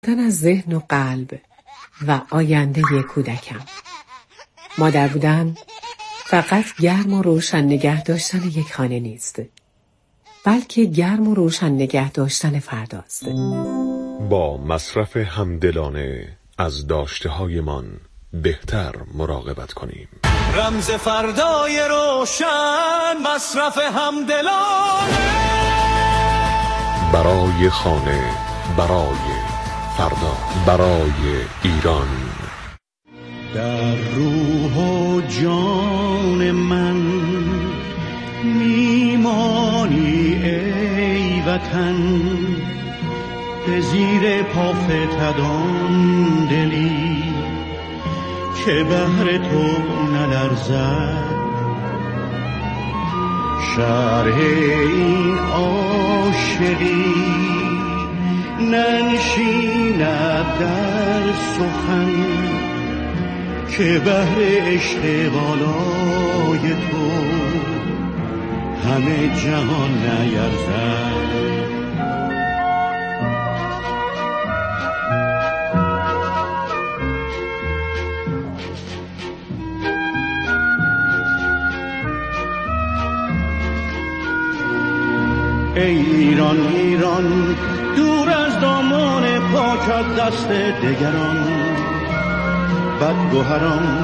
از ذهن و قلب و آینده کودکم. مادر بودن فقط گرم و روشن نگه داشتن یک خانه نیست، بلکه گرم و روشن نگه داشتن فرداست. با مصرف همدلانه از داشته‌هایمان بهتر مراقبت کنیم. رمز فردای روشن، مصرف همدلانه برای خانه، برای فردا، برای ایران. در روح و جان من میمانی ای وطن، به زیر پا فتدان دلی که بهر تو نلرزد. شرح این عاشقی ننشیند در سخن، که بهر عشق بالای تو همه جهان نیرزد. ای ایران ایران، دور از دامان پاکت دست دگران بدگوهران.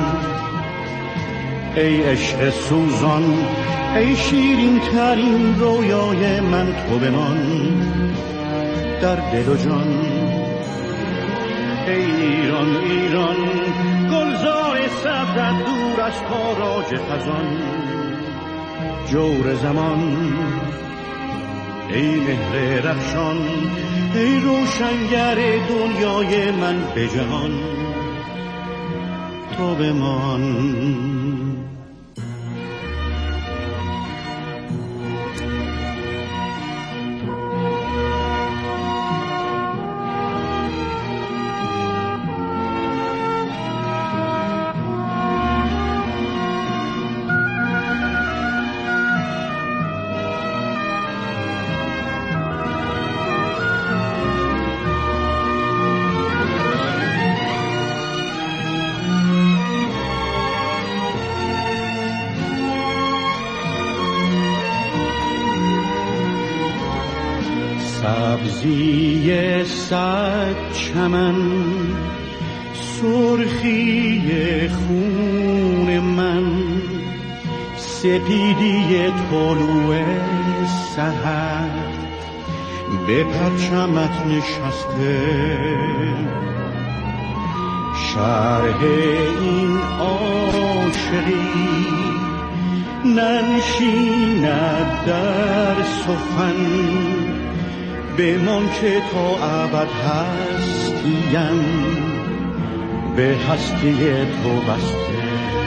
ای عشق سوزان، ای شیرین ترین رویای من، تو بمان در دل و جان. ای ایران ایران، گلزار سبزت دور از تاراج خزان. جور زمان، ای مهر رخشان، ای روشنگر دنیای من به جهان، تو بمان. سبزی صد چمن، سرخی خون من، سپیدی طلوع سحر به پرچمت نشسته. شرح این عاشقی ننشیند در سخن، بمان که تا ابد هستیم به هستی تو بسته.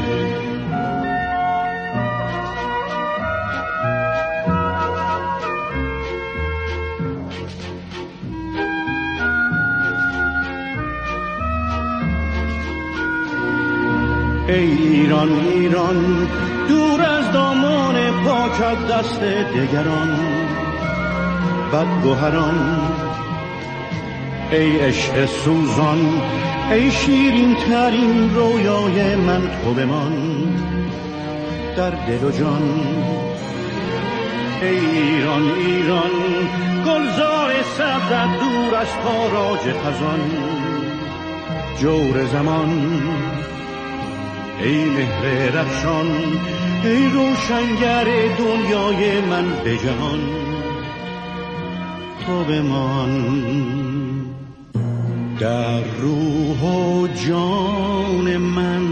ای ایران ایران، دور از دامان پاکت دست دگران بدگوهران. ای عشق سوزان، ای شیرین ترین رویای من، تو بمان در دل و جان. ای ایران ایران، گلزار سبزت دور از تاراج خزان. جور زمان، ای مهر رخشان، ای روشنگر دنیای من به جهان، تو بمان. در روح و جان من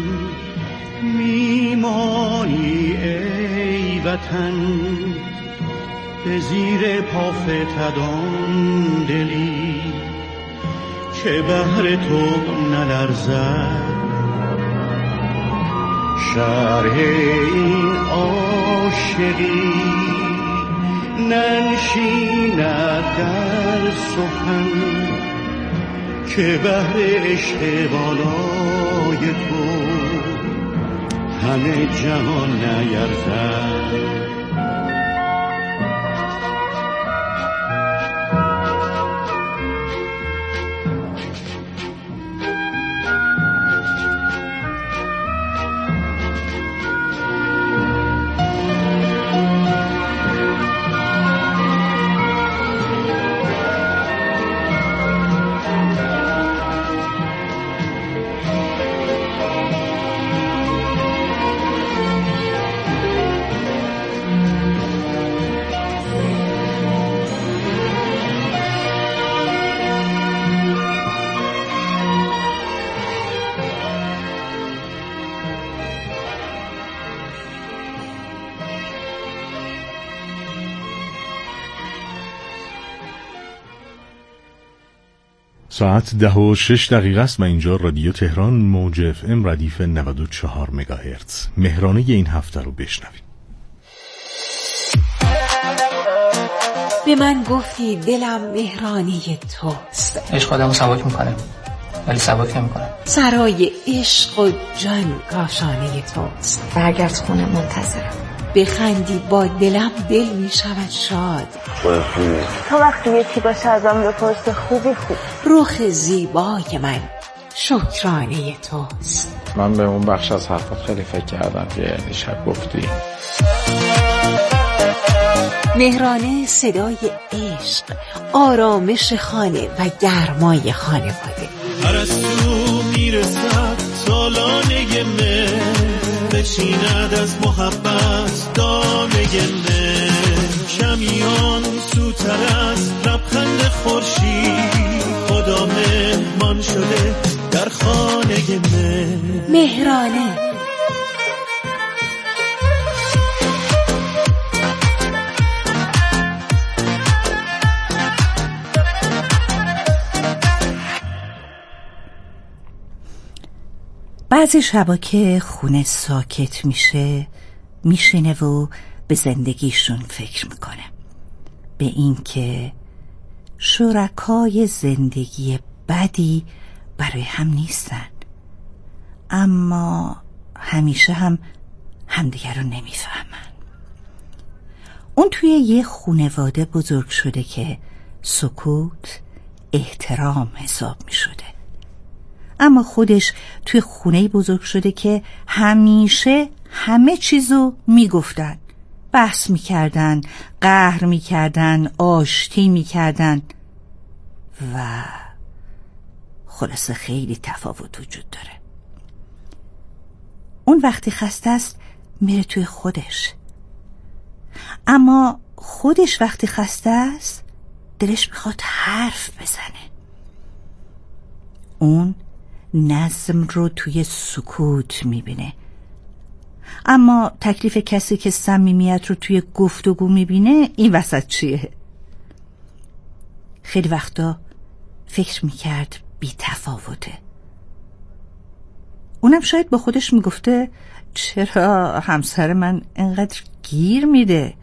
میمانی ای وطن، به زیر پا فتدان دلی که بهر تو نلرزد. شرح این عاشقی ننشیند در سخن، که بهر عشق بالای تو همه جهان نیرزد. ساعت 10:06 است و اینجا رادیو تهران موج FM ردیف 94 مگاهرتز. مهرانه این هفته رو بشنویم. به من گفتی دلم مهرانه توست. عشق آدمو سبک میکنه ولی سبک نمیکنه. سرای عشق و جان کاشانه توست. برگرد خونه منتظرم. بخندی با دلم دل میشود شاد. تا وقتی یکی باشه ازم بپرسه خوبی خوب. رخ زیبای من شکرانه توست. من به اون بخش از حرفات خیلی فکر کردم که دیشب گفتی. مهرانه صدای عشق، آرامش خانه و گرمای خانواده. پرستو میرسد سالانه مهر، بچیند از محبت دانه مهر. شمیان سوتر از لبخند خورشید، خدا مهمان شده در خانه مهر. مهرانه بعضی شبا که خونه ساکت میشینه و به زندگیشون فکر میکنه، به این که شرکای زندگی بدی برای هم نیستن، اما همیشه هم همدیگر رو نمیفهمن. اون توی یه خانواده بزرگ شده که سکوت احترام حساب میشده، اما خودش توی خونه‌ای بزرگ شده که همیشه همه چیزو میگفتن، بحث میکردن، قهر میکردن، آشتی میکردن و خلاصه خیلی تفاوت وجود داره. اون وقتی خسته است میره توی خودش، اما خودش وقتی خسته است دلش میخواد حرف بزنه. اون نظم رو توی سکوت میبینه، اما تکلیف کسی که صمیمیت رو توی گفتگو میبینه این وسط چیه؟ خیلی وقتا فکر میکرد بی تفاوته. اونم شاید با خودش میگفته چرا همسر من انقدر گیر میده،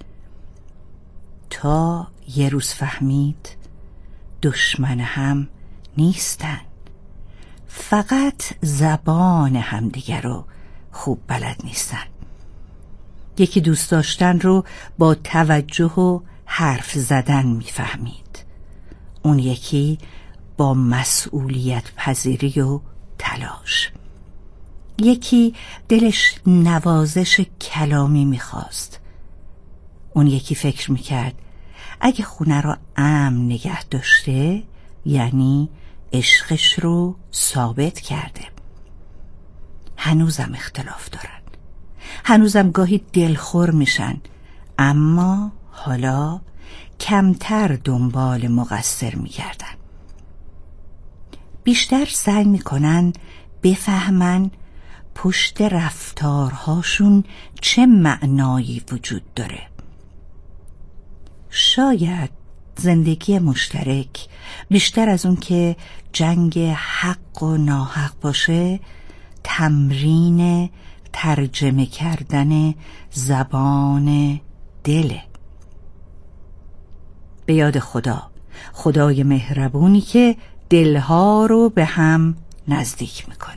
تا یه روز فهمید دشمن هم نیستن، فقط زبان همدیگر رو خوب بلد نیستن. یکی دوست داشتن رو با توجه و حرف زدن میفهمید، اون یکی با مسئولیت پذیری و تلاش. یکی دلش نوازش کلامی میخواست، اون یکی فکر میکرد اگه خونه رو امن نگه داشته یعنی عشقش رو ثابت کرده. هنوزم اختلاف دارن، هنوزم گاهی دلخور میشن، اما حالا کمتر دنبال مقصر میگردن. بیشتر سعی میکنن بفهمن پشت رفتارهاشون چه معنایی وجود داره. شاید زندگی مشترک بیشتر از اون که جنگ حق و ناحق باشه، تمرین ترجمه کردن زبان دله. به یاد خدا، خدای مهربونی که دلها رو به هم نزدیک میکنه.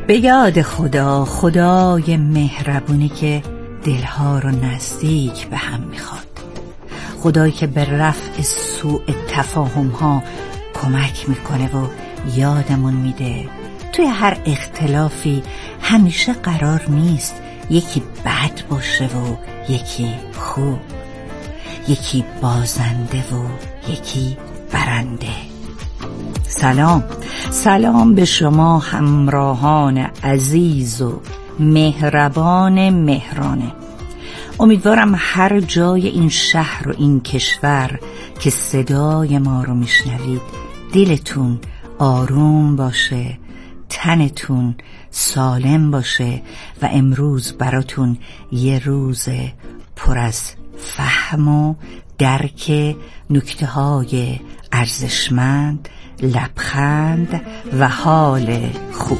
به یاد خدا، خدای مهربونی که دلها رو نزدیک به هم میخواد، خدایی که به رفع سوء تفاهم ها کمک میکنه و یادمون میده توی هر اختلافی همیشه قرار نیست یکی بد باشه و یکی خوب، یکی بازنده و یکی برنده. سلام به شما همراهان عزیز و مهربان مهرانه. امیدوارم هر جای این شهر و این کشور که صدای ما رو میشنوید دلتون آروم باشه، تنتون سالم باشه و امروز براتون یه روز پر از فهم و درک نکته‌های ارزشمند، لبخند و حال خوب.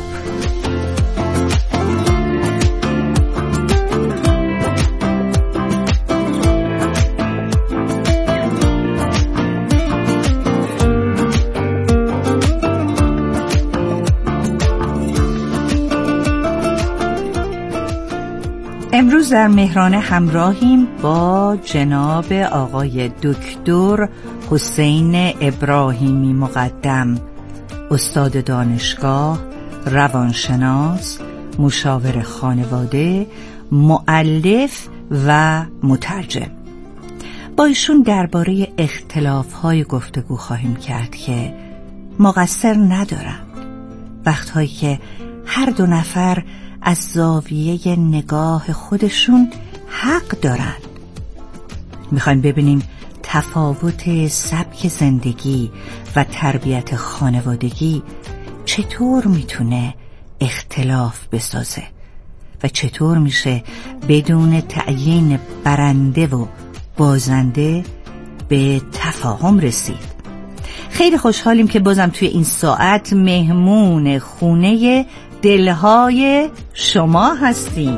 امروز در مهرانه همراهیم با جناب آقای دکتر حسین ابراهیمی مقدم، استاد دانشگاه، روانشناس، مشاور خانواده، مؤلف و مترجم. با ایشون درباره اختلاف‌های گفتگو خواهیم کرد که مقصر ندارن، وقت‌هایی که هر دو نفر از زاویه نگاه خودشون حق دارن. میخوایم ببینیم تفاوت سبک زندگی و تربیت خانوادگی چطور میتونه اختلاف بسازه و چطور میشه بدون تعیین برنده و بازنده به تفاهم رسید. خیلی خوشحالیم که بازم توی این ساعت مهمون خونه دلهای شما هستیم.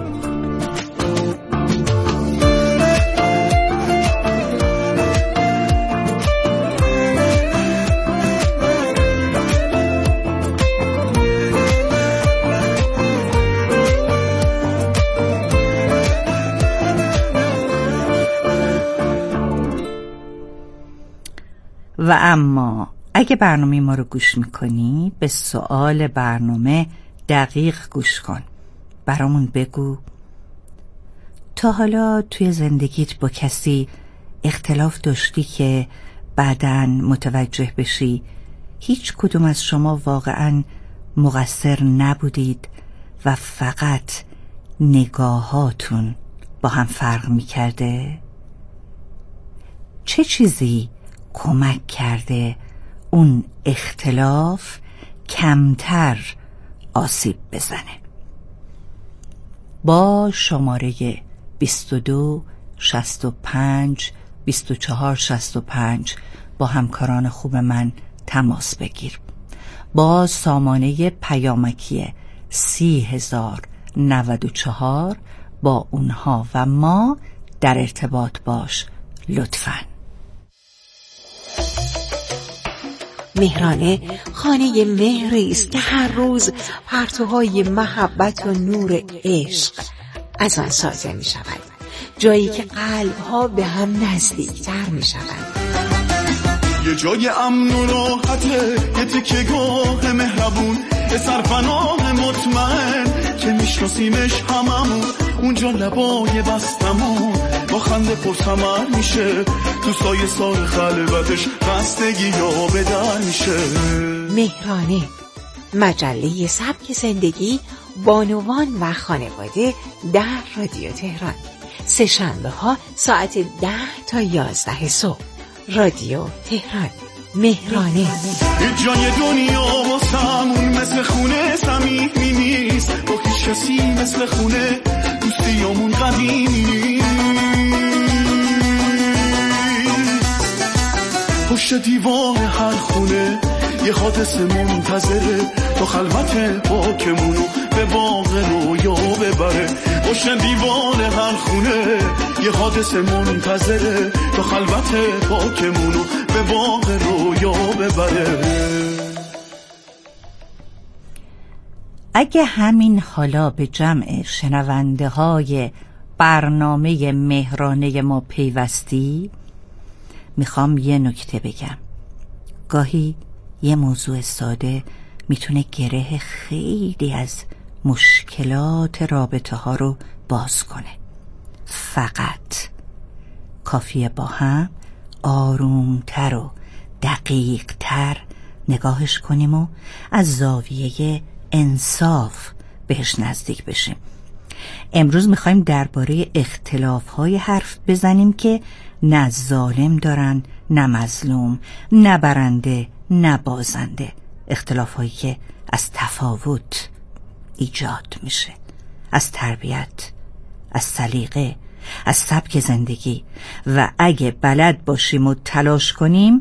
و اما اگه برنامه ما رو گوش میکنی به سوال برنامه دقیق گوش کن. برامون بگو تا حالا توی زندگیت با کسی اختلاف داشتی که بعداً متوجه بشی هیچ کدوم از شما واقعاً مقصر نبودید و فقط نگاهاتون با هم فرق میکرده؟ چه چیزی کمک کرده اون اختلاف کمتر آسیب بزنه؟ با شماره 22 65 24 65 با همکاران خوب من تماس بگیر. با سامانه پیامکی 30,094 با اونها و ما در ارتباط باش لطفاً. مهرانه خانه مهری است که هر روز پرتوهای محبت و نور عشق از آن ساطع می شود، جایی که قلبها به هم نزدیکتر می شوند. یه جای امن و راحته، یه تکیه‌گاه مهربون، یه سرپناه مطمئن که میشناسیمش هممون، اونجا لبای بستمون با خنده پرثمر میشه، تو سایه سار خلوتش خستگی یا به در میشه. مهرانه، مجله سبک زندگی، بانوان و خانواده در رادیو تهران. سه شنبه ها ساعت 10 تا 11 صبح. رادیو تهران. مهرانه. یه جای دنیا واسمون مثل خونه صمیمی نیست، با هیچ کسی مثل خونه دوستیامون قدیمی نیست. پشت دیوار هر خونه یه حادثه منتظره، تا خلوت پاکمونو به باغ رویا ببره. پشت دیوار هر خونه یه حادثه منتظره، تا خلوت پاکمونو به باغ رویا ببره. اگه همین حالا به جمع شنونده های برنامه مهرانه ما پیوستی، میخوام یه نکته بگم. گاهی یه موضوع ساده میتونه گره خیلی از مشکلات رابطه ها رو باز کنه. فقط کافیه با هم آرومتر و دقیقتر نگاهش کنیم و از زاویه انصاف بهش نزدیک بشیم. امروز میخوایم درباره اختلاف‌های حرف بزنیم که نه ظالم دارن نه مظلوم، نه برنده نه بازنده. اختلاف‌هایی که از تفاوت ایجاد میشه، از تربیت، از سلیقه، از سبک زندگی، و اگه بلد باشیم و تلاش کنیم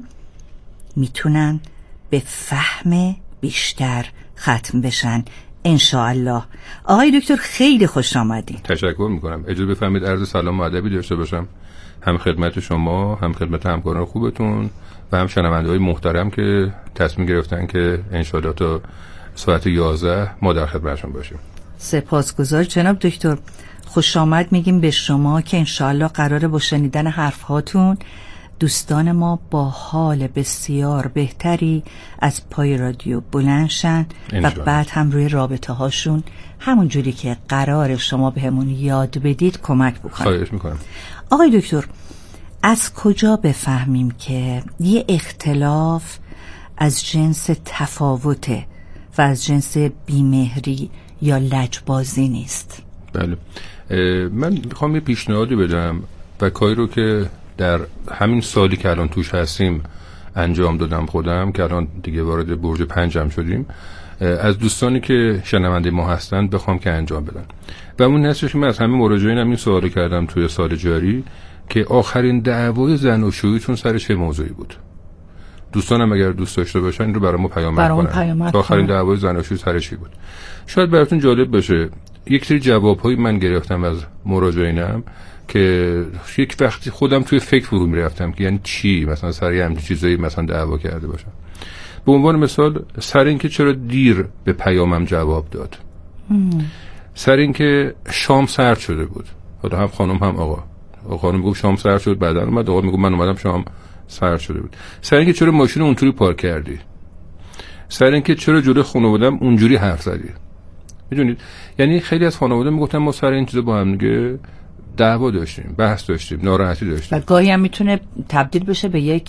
میتونن به فهم بیشتر ختم بشن انشاءالله. آقای دکتر خیلی خوش آمدین. تشکر میکنم. اجازه بفرمایید عرض سلام و ادبی داشته باشم، هم خدمت شما، هم خدمت همکاران خوبتون و هم شنونده‌های محترم که تصمیم گرفتن که انشاءالله تا ساعت 11 ما در خدمتشون باشیم. سپاسگزار جناب دکتر. خوش آمد میگیم به شما که انشاءالله قراره با شنیدن حرف هاتون دوستان ما با حال بسیار بهتری از پای رادیو بلند شن و بعد هم روی رابطه هاشون همون جوری که قرار شما بهمون یاد بدید کمک بکنم. خواهش میکنم. آقای دکتر، از کجا بفهمیم که یه اختلاف از جنس تفاوته و از جنس بیمهری یا لجبازی نیست؟ بله، من میخوام یه پیشنهادی بدم و کاری رو که در همین سالی که الان توش هستیم انجام دادم خودم، که الان دیگه وارد برج 5 شدیم، از دوستانی که شنونده ما هستن بخوام که انجام بدن. و اون نصفش من از همه مراجعین این سوال کردم توی سال جاری که آخرین دعوای زناشوییتون سر چه موضوعی بود. دوستانم اگر دوست داشته باشن این رو برای ما پیام کنن. آخرین دعوای زناشویی سر چی بود؟ شاید براتون جالب باشه. یک سری جواب‌هایی من گرفتم از مراجعینم که یک وقتی خودم توی فکر فرو می‌رفتم که یعنی چی مثلا سر همین چیزایی مثلا دعوا کرده باشم. به عنوان مثال سر اینکه چرا دیر به پیامم جواب داد، سر اینکه شام سرد شده بود، حالا هم خانم هم آقا. خانم گفت شام سرد شد، بعدن اومد آقا میگه من اومدم شام سرد شده بود. سر اینکه چرا ماشین اونطوری پارک کردی، سر اینکه چرا جلوی خانواده‌ام اونجوری حرف زدی. میدونید یعنی خیلی از خانواده میگفتن ما سر این چیزا با هم دیگه دعوا داشتیم، بحث داشتیم، ناراحتی داشتیم، و گاهی هم میتونه تبدیل بشه به یک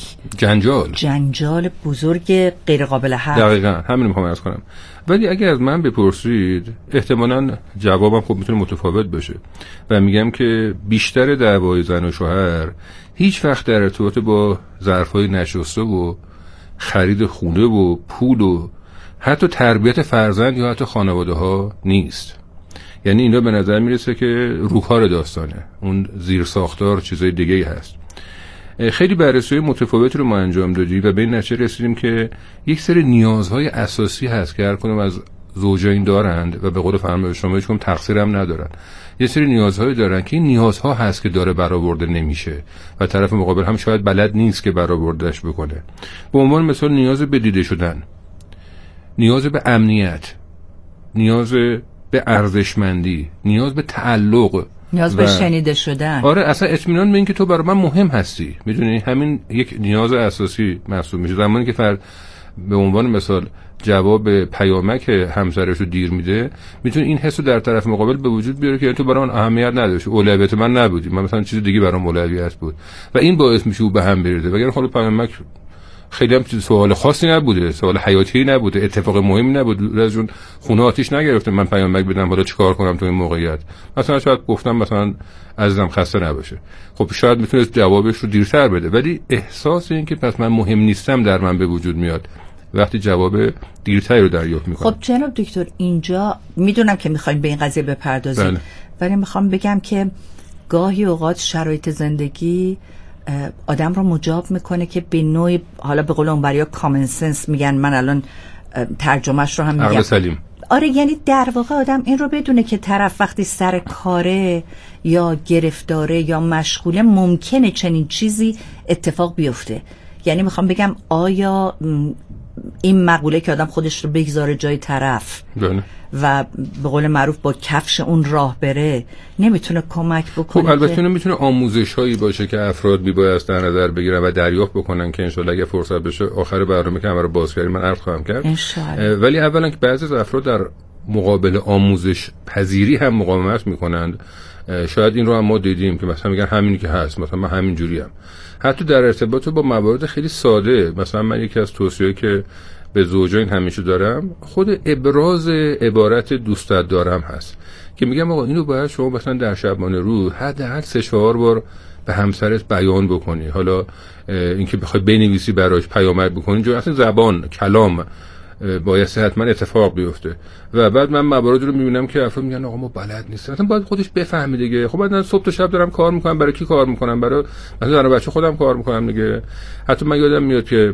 جنجال بزرگ غیر قابل حل. دقیقاً همین میخوام عرض کنم. ولی اگه از من بپرسید احتمالاً جوابم خب میتونه متفاوت بشه و میگم که بیشتر دعوای زن و شوهر هیچ وقت در ارتباط با ظرفای نشسته و خرید خونه و پول و حتی تربیت فرزند یا حتی خانواده ها نیست. یعنی اینا به نظر میرسه که روکار داستانه، اون زیر ساختار چیزای دیگه ای هست. خیلی بررسی‌های متفاوتی رو ما انجام دادیم و به این نتیجه رسیدیم که یک سری نیازهای اساسی هست که هر کدوم از زوجین دارند و به قول فرمایش شما هیچ کدوم تقصیر هم ندارن. یه سری نیازهایی دارن که این نیازها هست که داره برآورده نمیشه و طرف مقابل هم شاید بلد نیست که برآوردهش بکنه. به عنوان مثال نیاز به دیده شدن، نیاز به امنیت، نیاز به ارزشمندی، نیاز به تعلق، نیاز به شنیده شدن. آره اصلا اطمینان به این که تو برای من مهم هستی. میدونی همین یک نیاز اساسی محسوب میشه. زمانی که فرد به عنوان مثال جواب پیامک همسرش رو دیر میده، میتونه این حسو در طرف مقابل به وجود بیاره که تو برای من اهمیت نداشتی، اولویت من نبودی، من مثلا چیز دیگه برام اولویت بود و این باعث میشه او به هم بریزه. وگرنه خود پیامک خیلی هم سوال خاصی نبوده، سوال حیاتی نبوده، اتفاق مهمی نبود. رازون خونه آتیش نگرفته من پیامک بدم حالا چیکار کنم تو این موقعیت. مثلا شاید گفتم مثلا عزیزم خسته نباشه، خب شاید میتونست جوابش رو دیرتر بده، ولی احساس این که پس من مهم نیستم در من به وجود میاد وقتی جواب دیرتری رو دریافت میکنم. خب جناب دکتر اینجا میدونم که میخوایم به این قضیه بپردازیم، ولی میخوام بگم که گاهی اوقات شرایط زندگی آدم رو مجاب میکنه که به نوعی، حالا به قول اونوریا کامن سنس میگن، من الان ترجمهش رو هم میگم، عقل سلیم. آره یعنی در واقع آدم این رو بدونه که طرف وقتی سر کاره یا گرفتاره یا مشغوله ممکنه چنین چیزی اتفاق بیفته. یعنی میخوام بگم آیا این مقوله که آدم خودش رو بگذاره جای طرف و به قول معروف با کفش اون راه بره نمیتونه کمک بکنه. خب البته نمیتونه آموزش هایی باشه که افراد میبایست در نظر بگیرن و دریافت بکنن که انشالله اگه فرصت بشه آخر برنامه که رو باز کردیم من عرض خواهم کرد ولی اولا که بعضی از افراد در مقابل آموزش پذیری هم مقاومت میکنند. شاید این رو هم ما دیدیم که مثلا میگن همینی که هست، مثلا من همین جوری ام. حتی در ارتباط با موارد خیلی ساده، مثلا من یکی از توصیه‌ای که به زوجین همیشه دارم خود ابراز عبارت دوستت دارم هست که میگم آقا اینو باید شما مثلا در شبانه روز حداقل 3-4 بار به همسرت بیان بکنی. حالا اینکه بخوای بنویسی براش پیامک بکنی جو اصلا زبان کلام باید حتما اتفاق بیفته. و بعد من موارد رو میبینم که افراد میگن آقا ما بلد نیستم، مثلا باید خودش بفهمه دیگه. خب بعد صبح تا شب دارم کار میکنم، برای کی کار میکنم؟ برای مثلا زن و بچه خودم کار میکنم دیگه. حتی من یادم میاد که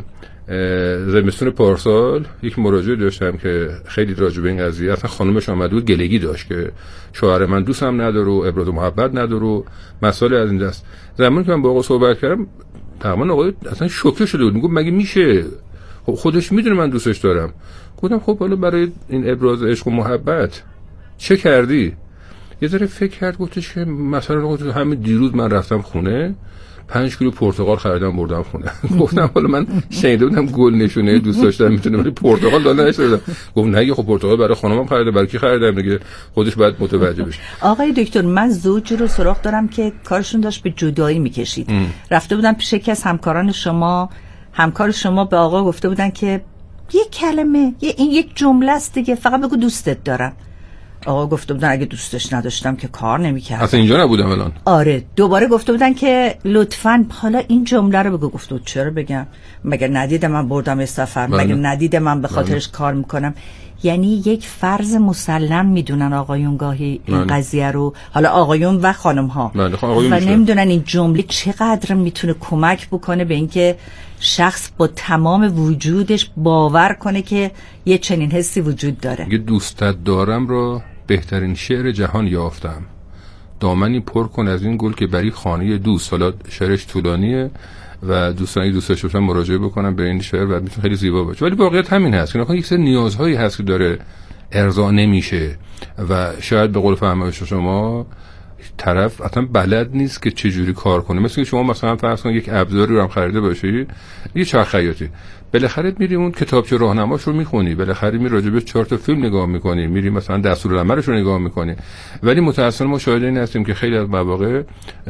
زمستون پارسال یک مراجعه داشتم که خیلی راجع به این قضیه اصلا خانومش اومد بود گلگی داشت که شوهر من دوستم نداره و ابراز محبت نداره و مسائل از این دست. زمانی که من با آقا صحبت کردم تقریبا آقا اصلا شوکه شده بود، میگفت مگه میشه؟ خب خودش میدونه من دوستش دارم. گفتم خب حالا برای این ابراز عشق و محبت چه کردی؟ یه ذره فکر کرد، گفتش که مثلا همین دیروز من رفتم خونه 5 کیلو پرتقال خریدم بردم خونه. گفتم حالا من شنیده بودم گل نشونه دوست داشتم میتونه ولی پرتقال دادن نشدم. گفت نه خب پرتقال برای خانمم خریدم، برای کی خریدم دیگه خودش باید متوجه بشه. آقای دکتر من زوجی رو سراغ دارم که کارشون داشت به جدایی میکشید. رفته بودن پیش یکی از همکاران شما، همکار شما به آقا گفته بودن که یک کلمه این یک جمله است دیگه، فقط بگو دوستت دارم. آقا گفته بودن اگه دوستش نداشتم که کار نمی‌کردم. اصلا اینجا نبودم الان. آره دوباره گفته بودن که لطفاً حالا این جمله رو بگو. گفت چرا بگم؟ مگر ندیدم من بردم سفر؟ مگر ندیدم من به خاطرش کار میکنم؟ یعنی یک فرض مسلم میدونن آقایون گاهی این قضیه رو، حالا آقایون و خانم ها و نمیدونن این جمله چقدر میتونه کمک بکنه به اینکه شخص با تمام وجودش باور کنه که یه چنین حسی وجود داره. یه دوستت دارم رو بهترین شعر جهان یافتم، دامنی پر کن از این گل که بری خانه دوست. حالا شعرش طولانیه و دوستانی دوستش باشن مراجعه بکنن به این شعر و میتونه خیلی زیبا باشه. ولی واقعیت همین هست که ناخن یک سری نیازهایی هست که داره ارضا نمیشه و شاید به قول فرمایش شما طرف اصلا بلد نیست که چه جوری کار کنه. مثل که شما مثلا فرض کن یک ابزاری رو هم خریده باشی، یه چرخ خیاطی، بالاخره میری اون کتابچه راهنماش رو میخونی، بالاخره میری راجع به 4 تا فیلم نگاه میکنی، میری مثلا دستورالعملش رو نگاه میکنی. ولی متأسفانه ما شاهد این هستیم که خیلی از مواقع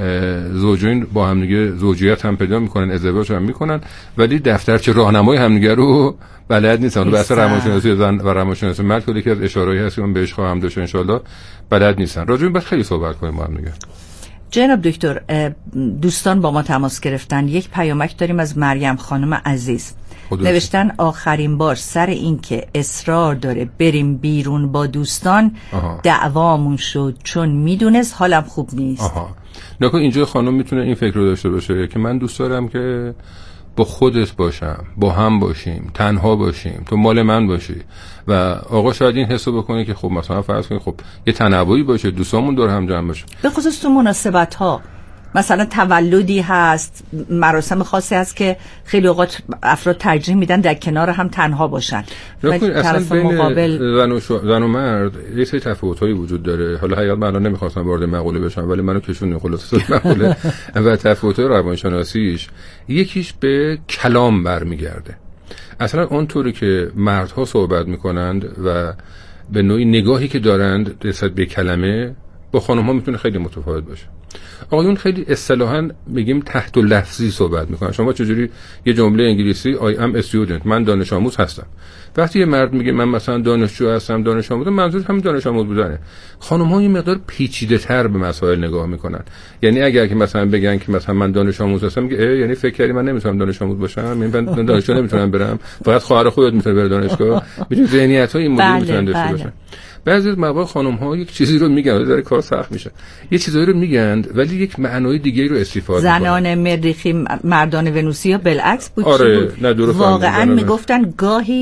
زوجین با هم دیگه زوجیت هم پیدا میکنن، ازدواج هم میکنن، ولی دفترچه راهنمای هم دیگه رو بلد نیستن. بحث روانشناسی زن و روانشناسی مرد که یکی از اشارهایی هست که من بهش خواهم داشت ان شاءالله بلد نیستن. راجع به خیلی صحبت کنیم با هم دیگه. جناب دکتر دوستان با ما تماس گرفتن، یک پیامک داریم از مریم خانم عزیز. نوشتن آخرین بار سر این که اصرار داره بریم بیرون با دوستان دعوامون شد چون میدونست حالم خوب نیست. نکن اینجا خانم میتونه این فکر رو داشته باشه که من دوست دارم که با خودت باشم، با هم باشیم، تنها باشیم، تو مال من باشی. و آقا شاید این حسو بکنه که خب مثلا فرض کنید خب یه تنوعی باشه، دوستامون دور هم جمع بشه. به خصوص تو مناسبت ها، مثلا تولدی هست، مراسم خاصی هست که خیلی اوقات افراد ترجیح میدن در کنار هم تنها باشن. طرف مقابل زن و مرد یه سری تفاوت‌هایی وجود داره. حالا حقیقت من الان نمی‌خواستم وارد مقوله بشم ولی منو کشوندین خلاصه مقوله. و تفاوت‌های روانشناسیش یکیش به کلام برمیگرده. اصلا اونطوری که مردها صحبت میکنند و به نوعی نگاهی که دارند نسبت به کلمه با خانم‌ها میتونه خیلی متفاوت باشه. آقایون خیلی اصطلاحاً میگیم تحت لفظی صحبت میکنن. شما چجوری یه جمله انگلیسی I am a student، من دانش آموز هستم. وقتی یه مرد میگه من مثلا دانشجو هستم، دانش آموزم، منظورش همین دانش آموز بودنه. خانم‌ها یه مقدار پیچیده‌تر به مسائل نگاه میکنن. یعنی اگر که مثلا بگن که مثلا من دانش آموز هستم، میگه یعنی فکر کردی من نمیتونم دانش آموز باشم، من دانشجو نمیتونم برم، فقط خواهر خودت میتونه بره دانشگاه. میدونی ذهنیت‌های این مدل میتونن داشته باشن. بعضی از مواقع خانم‌ها یک چیزی رو میگن، داره کار سخت میشه. یه چیزایی رو میگن ولی یک معنای دیگه رو استفاده میکنن. زنان مریخی مردان ونوسی یا بالعکس بود. آره، واقعا میگفتن گاهی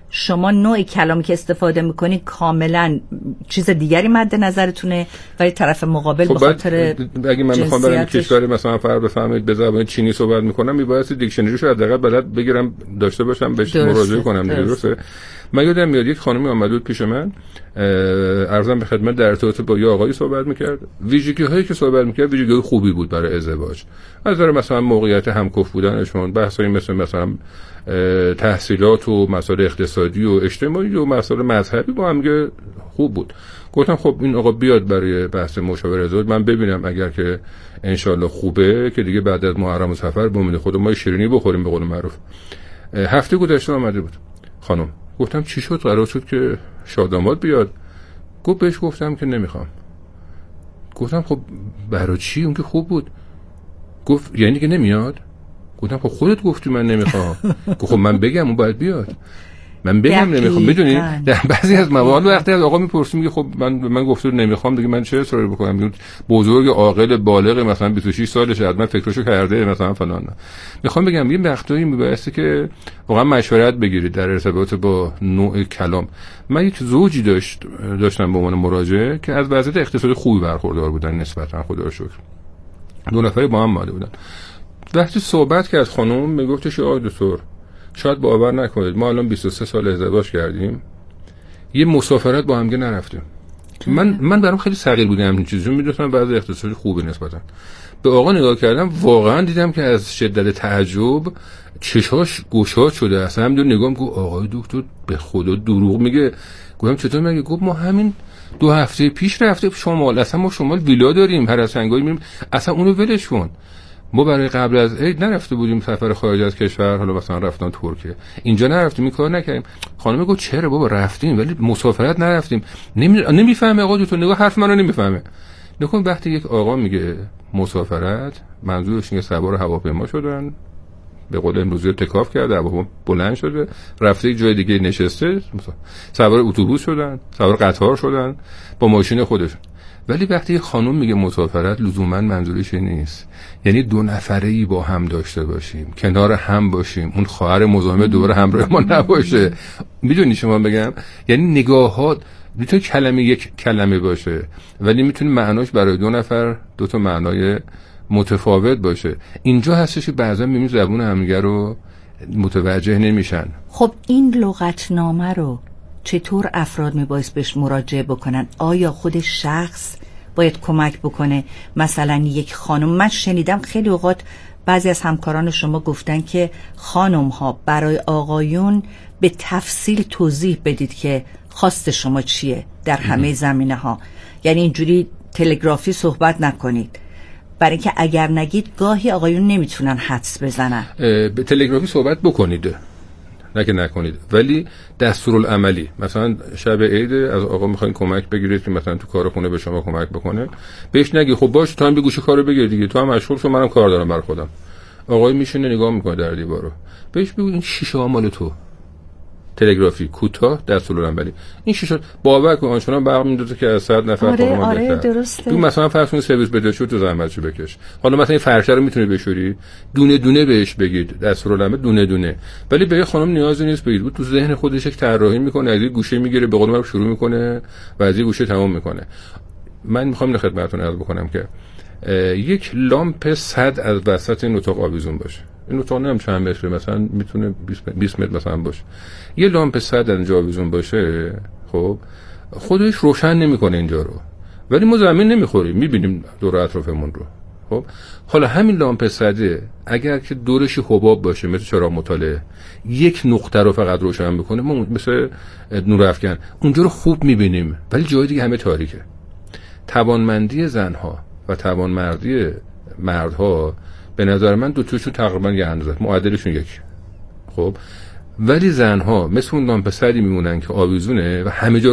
شما نوع کلامی که استفاده میکنید کاملا چیز دیگری مد نظرتونه، ولی طرف مقابل به خاطر اگه من میخوام برم کشور مثلا فرض بفهمید به زبان چینی صحبت میکنم، میبایستی دیکشنریشو حداقل بلد بگیرم داشته باشم بهش مراجعه کنم. درسته. من یادم میاد یک خانمی اومد بود پیش من، عرضم به خدمت، در ارتباط با یه آقایی صحبت میکرد. ویژگی‌هایی که صحبت میکرد ویژگی خوبی بود برای ازدواج، از نظر مثلا موقعیت همکف بودنشون، بحثایی مثلا تحصیلات و مسائل اقتصادی و اجتماعی و مسائل مذهبی با هم خوب بود. گفتم خب این آقا بیاد برای بحث مشاوره ازدواج، من ببینم اگر که انشالله خوبه که دیگه بعد از محرم و صفر بمونه خود ما شیرینی بخوریم به قول معروف. هفته گذشته اومده بود خانم. گفتم چی شد؟ قرار شد که شاداماد بیاد. گفت بهش گفتم که نمیخوام. گفتم خب برای چی؟ اون که خوب بود. گفت یعنی که نمیاد؟ گفتم خب خودت گفتی من نمیخوام. گفت خب من بگم اون باید بیاد. من بگم نمیخوام. میدونی در بعضی از موارد وقتی از آقا میپرسیم میگه خب من گفتم نمیخوام دیگه، من چه اصراری بکنم؟ بزرگ عاقل بالغ مثلا 26 سالشه، حتما فکرشو کرده مثلا فلان. میخوام بگم یه وقتایی میبایسته که واقعا مشورت بگیرید در ارتباط با نوع کلام. من یک زوجی داشتم به عنوان مراجعه که از وضعیت اقتصادی خوبی برخوردار بودن نسبتا، خدا رو شکر. دو نفری با هم ماده بودن. وقتی صحبت کرد خانم میگفتش آقای دکتر شاید باور نکنید ما الان 23 سال ازدواج کردیم یه مسافرت با هم نرفتیم. من برام خیلی صغیر بودم این چیزو، میدونم بعضی اقتصادی خوبه نسبتا. به آقا نگاه کردم واقعا دیدم که از شدت تعجب چشاش گشاد شده، اصلا همینجور نگام گفت آقای دکتر به خدا دروغ میگه. گفتم چطور میگه؟ گفت ما همین 2 هفته پیش رفته شمال، اصلا ما شمال ویلا داریم، هر از سنگایی میریم، اصلا اونو ولش کن. ما برای قبل از عید نرفته بودیم سفر خارج از کشور، حالا مثلا رفتن ترکیه، اینجا نرفتیم، این کار نکردیم. خانم گفت چرا بابا رفتیم ولی مسافرت نرفتیم. نمیفهمه آقا تو نگاه حرف منو نمیفهمه. نکن وقتی یک آقا میگه مسافرت منظورش اینه سوار هواپیما شدن، به قول امروزی تکاف کرده، هواپیما بلند شده رفته جای دیگه نشسته، سوار اتوبوس شدن، سوار قطار شدن با ماشین خودشون. ولی وقتی خانم میگه مسافرت لزوما منظورش نیست، یعنی 2 نفره‌ای با هم داشته باشیم، کنار هم باشیم، اون خواهر مزاحم دور همراه ما نباشه. میدونی شما بگم یعنی نگاهات میتونه کلمه یک کلمه باشه ولی میتونه معناش برای 2 نفر 2 تا معنای متفاوت باشه. اینجا هستش که بعضا میبینی زبون همدیگه رو متوجه نمیشن. خب این لغتنامه رو چطور افراد میبایست بهش مراجعه بکنن؟ آیا خود شخص باید کمک بکنه؟ مثلا یک خانم، من شنیدم خیلی اوقات بعضی از همکاران شما گفتن که خانم ها برای آقایون به تفصیل توضیح بدید که خواست شما چیه در همه زمینه ها، یعنی اینجوری تلگرافی صحبت نکنید، برای اینکه اگر نگید گاهی آقایون نمیتونن حدس بزنن. به تلگرافی صحبت بکنید نکنید، ولی دستورالعملی مثلا شب عید از آقا میخواین کمک بگیرید که مثلا تو کار خونه به شما کمک بکنه، بهش نگی خب باش تو هم به گوشه کارو بگیر دیگه، تو هم مشغول شو، منم کار دارم برای خودم. آقای میشینه نگاه میکنه در دیوارو، بهش بگو این شیشه ها مال تو، تلگرافی کوتاه دستورالعملی. این شیشه باور کن آنچنان برق میندازه که از 100 نفر آره درسته. تو مثلا فرض کن سرویس بده شو تو زحمتشو بکش، حالا مثلا این فرشه رو میتونی بشوری، دونه دونه بهش بگید دستورالعمل دونه دونه، ولی به خانم نیازی نیست بگید، تو ذهن خودش یک طراحی میکنه، از یه گوشه میگیره به قول من شروع میکنه و از یه گوشه تمام میکنه. من میخوام اینو خدمتتون عرض بکنم که یک لامپ 100 از وسط این اتاق آویزون باشه. این اتاق نمیدونم چند متره، مثلا میتونه 20 متر مثلا باشه. یه لامپ 100 اینجا آویزون باشه، خب خودش روشن نمیکنه اینجا رو، ولی ما زمین نمیخوریم، میبینیم دور اطرافمون رو. خب حالا همین لامپ 100 اگر که دورش حباب باشه مثل چراغ مطالعه، یک نقطه رو فقط روشن بکنه، ما مثل نورافکن اونجا رو خوب میبینیم، ولی جای دیگه همه تاریکه. توانمندی زنها و توانمندی مردها به نظر من دو تاشون تقریبا یه اندازه، معادلشون یکی. خب ولی زنها مثل اون لامپ 100 میمونن که آویزونه و همه جا